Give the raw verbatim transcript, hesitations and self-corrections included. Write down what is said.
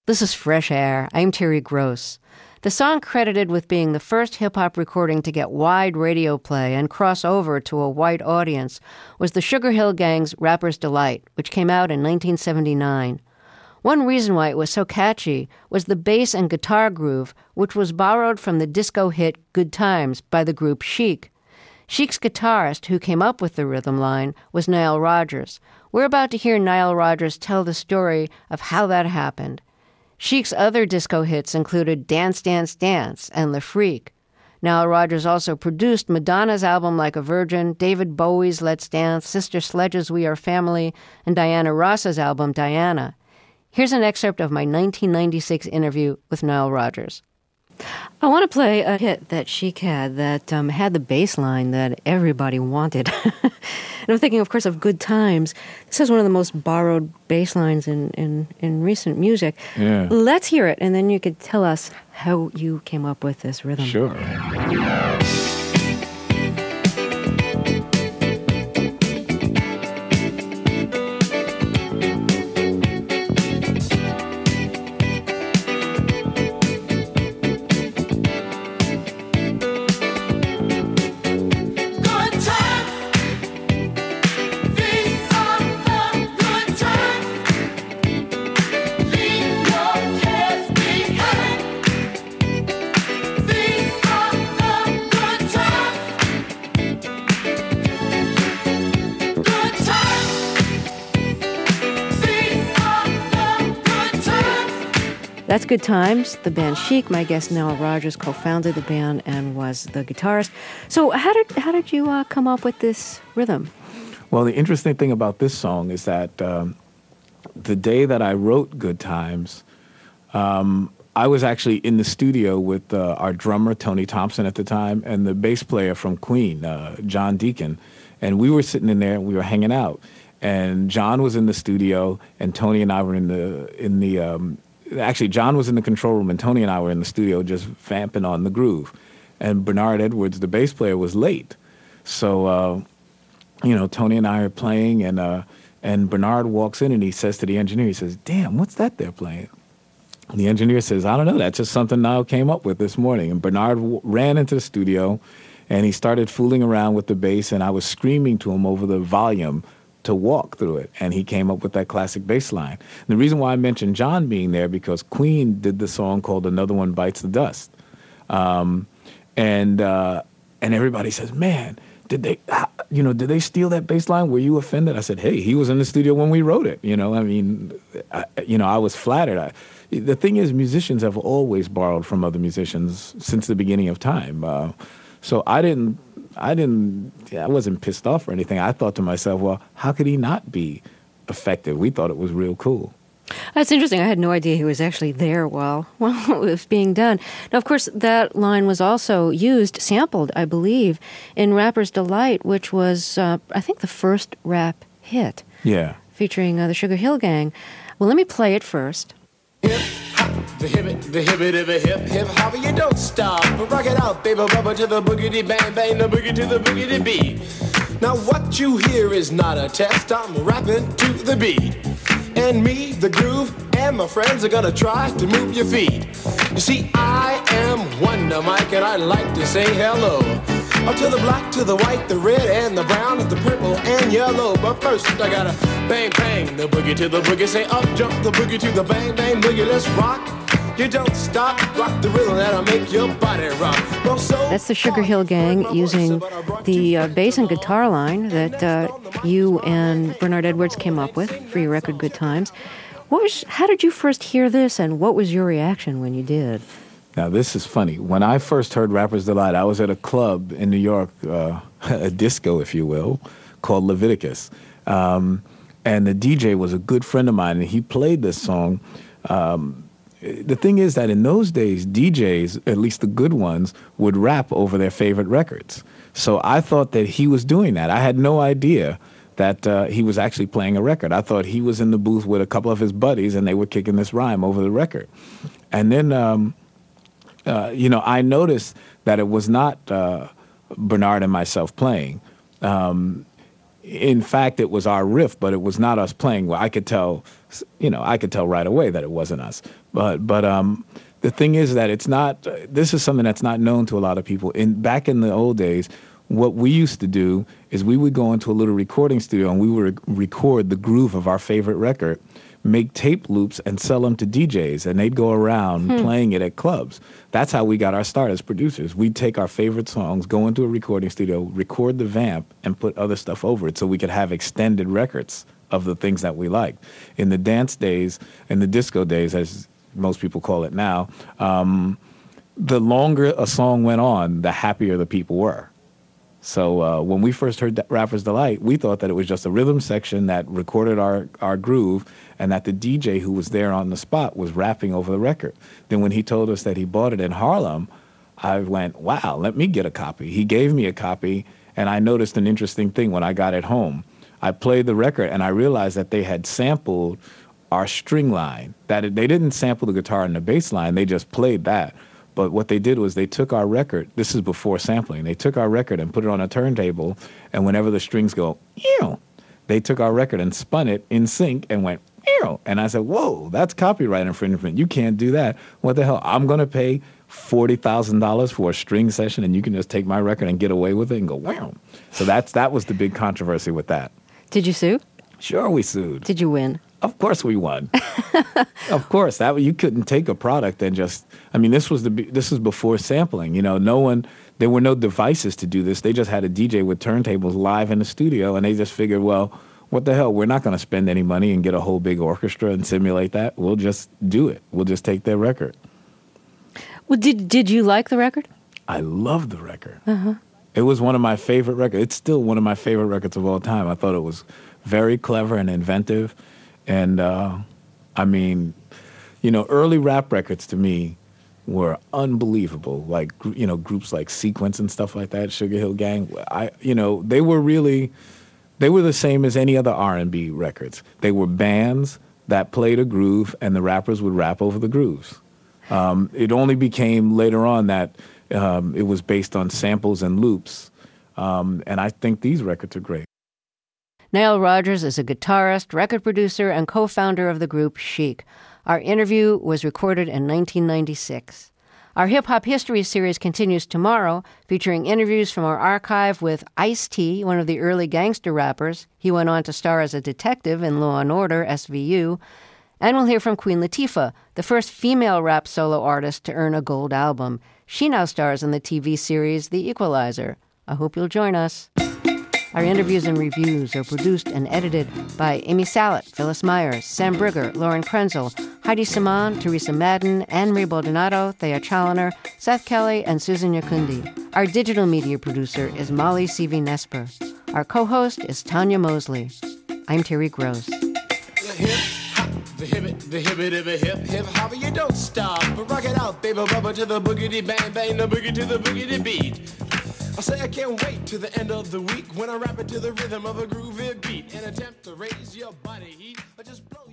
This is Fresh Air. I'm Terry Gross. The song credited with being the first hip-hop recording to get wide radio play and cross over to a white audience was the Sugar Hill Gang's Rapper's Delight, which came out in nineteen seventy-nine. One reason why it was so catchy was the bass and guitar groove, which was borrowed from the disco hit Good Times by the group Chic. Chic's guitarist, who came up with the rhythm line, was Nile Rodgers. We're about to hear Nile Rodgers tell the story of how that happened. Chic's other disco hits included Dance, Dance, Dance and The Freak. Nile Rodgers also produced Madonna's album Like a Virgin, David Bowie's Let's Dance, Sister Sledge's We Are Family, and Diana Ross's album Diana. Here's an excerpt of my nineteen ninety-six interview with Nile Rodgers. I want to play a hit that Chic had that um, had the bass line that everybody wanted. And I'm thinking, of course, of Good Times. This is one of the most borrowed bass lines in, in, in recent music. Yeah. Let's hear it, and then you could tell us how you came up with this rhythm. Sure. That's Good Times, the band Chic. My guest, Nile Rodgers, co-founded the band and was the guitarist. So how did how did you uh, come up with this rhythm? Well, the interesting thing about this song is that um, the day that I wrote Good Times, um, I was actually in the studio with uh, our drummer, Tony Thompson, at the time, and the bass player from Queen, uh, John Deacon. And we were sitting in there, and we were hanging out. And John was in the studio, and Tony and I were in the in the um, Actually, John was in the control room, and Tony and I were in the studio just vamping on the groove. And Bernard Edwards, the bass player, was late. So, uh, you know, Tony and I are playing, and uh, and Bernard walks in, and he says to the engineer, he says, "Damn, what's that they're playing?" And the engineer says, "I don't know, that's just something Niall came up with this morning." And Bernard w- ran into the studio, and he started fooling around with the bass, and I was screaming to him over the volume to walk through it, and he came up with that classic bass line. And the reason why I mentioned John being there, because Queen did the song called Another One Bites the Dust. Um, and uh, and everybody says, "Man, did they, you know, did they steal that bass line? Were you offended?" I said, "Hey, he was in the studio when we wrote it." You know, I mean, I, you know, I was flattered. I, the thing is, musicians have always borrowed from other musicians since the beginning of time. Uh, so I didn't I didn't, I wasn't pissed off or anything. I thought to myself, well, how could he not be effective? We thought it was real cool. That's interesting. I had no idea he was actually there while, while it was being done. Now, of course, that line was also used, sampled, I believe, in Rapper's Delight, which was, uh, I think, the first rap hit. Yeah. Featuring uh, the Sugar Hill Gang. Well, let me play it first. Hip hop, the hip, the hip, the hip, hip hop, you don't stop. Rock it out, baby, bubba to the boogity bang bang, the boogie to the boogity beat. Now what you hear is not a test. I'm rapping to the beat, and me, the groove, and my friends are gonna try to move your feet. You see, I am Wonder Mike, and I'd like to say hello. Up to the black, to the white, the red, and the brown, and the purple, and yellow. But first, I gotta bang, bang, the boogie to the boogie. Say up, jump the boogie to the bang, bang, boogie. Let's rock. You don't stop, rock the rhythm that'll make your body rock. Well, so that's the Sugar Hill Gang using the uh, bass and guitar line that uh, you and Bernard Edwards came up with for your record Good Times. What was? How did you first hear this, and what was your reaction when you did? Now, this is funny. When I first heard Rapper's Delight, I was at a club in New York, uh, a disco, if you will, called Leviticus. Um, and the D J was a good friend of mine, and he played this song. Um, the thing is that in those days, D Js, at least the good ones, would rap over their favorite records. So I thought that he was doing that. I had no idea that uh, he was actually playing a record. I thought he was in the booth with a couple of his buddies, and they were kicking this rhyme over the record. And then... Um, Uh, you know, I noticed that it was not uh, Bernard and myself playing. Um, in fact, it was our riff, but it was not us playing. Well, I could tell, you know, I could tell right away that it wasn't us. But but um, the thing is that it's not. This is something that's not known to a lot of people. In back in the old days, what we used to do is we would go into a little recording studio and we would record the groove of our favorite record, make tape loops and sell them to D Js, and they'd go around hmm. playing it at clubs. That's how we got our start as producers. We'd take our favorite songs, go into a recording studio, record the vamp, and put other stuff over it so we could have extended records of the things that we liked. In the dance days, in the disco days, as most people call it now, um, the longer a song went on, the happier the people were. So uh, when we first heard Rapper's Delight, we thought that it was just a rhythm section that recorded our, our groove and that the D J who was there on the spot was rapping over the record. Then when he told us that he bought it in Harlem, I went, wow, let me get a copy. He gave me a copy, and I noticed an interesting thing when I got it home. I played the record, and I realized that they had sampled our string line. That it, they didn't sample the guitar and the bass line, they just played that. But what they did was they took our record, this is before sampling, they took our record and put it on a turntable, and whenever the strings go, ew, they took our record and spun it in sync and went, ew. And I said, whoa, that's copyright infringement. You can't do that. What the hell? I'm going to pay forty thousand dollars for a string session, and you can just take my record and get away with it and go, wow. So that's that was the big controversy with that. Did you sue? Sure, we sued. Did you win? Of course we won. Of course, that you couldn't take a product and just. I mean, this was the this was before sampling. You know, no one. There were no devices to do this. They just had a D J with turntables live in the studio, and they just figured, well, what the hell? We're not going to spend any money and get a whole big orchestra and simulate that. We'll just do it. We'll just take their record. Well, did did you like the record? I love the record. Uh-huh. It was one of my favorite records. It's still one of my favorite records of all time. I thought it was very clever and inventive. And, uh, I mean, you know, early rap records to me were unbelievable. Like, you know, groups like Sequence and stuff like that, Sugar Hill Gang. I, you know, they were really, they were the same as any other R and B records. They were bands that played a groove and the rappers would rap over the grooves. Um, it only became later on that um, it was based on samples and loops. Um, and I think these records are great. Nile Rodgers is a guitarist, record producer, and co-founder of the group Chic. Our interview was recorded in nineteen ninety-six. Our Hip Hop History series continues tomorrow, featuring interviews from our archive with Ice-T, one of the early gangster rappers. He went on to star as a detective in Law and Order, S V U. And we'll hear from Queen Latifah, the first female rap solo artist to earn a gold album. She now stars in the T V series The Equalizer. I hope you'll join us. Our interviews and reviews are produced and edited by Amy Salet, Phyllis Myers, Sam Brigger, Lauren Krenzel, Heidi Saman, Teresa Madden, Anne-Marie Baldonado, Thea Challoner, Seth Kelly, and Susan Yakundi. Our digital media producer is Molly C V Nesper. Our co-host is Tanya Mosley. I'm Terry Gross. The hip hop, the hip, the hip, the hip, hip hop, you don't stop. Rock it out, baby, bubba to the boogity bang bang, the boogie to the boogity beat. I say I can't wait to the end of the week when I rap it to the rhythm of a groovy beat and attempt to raise your body heat or just blow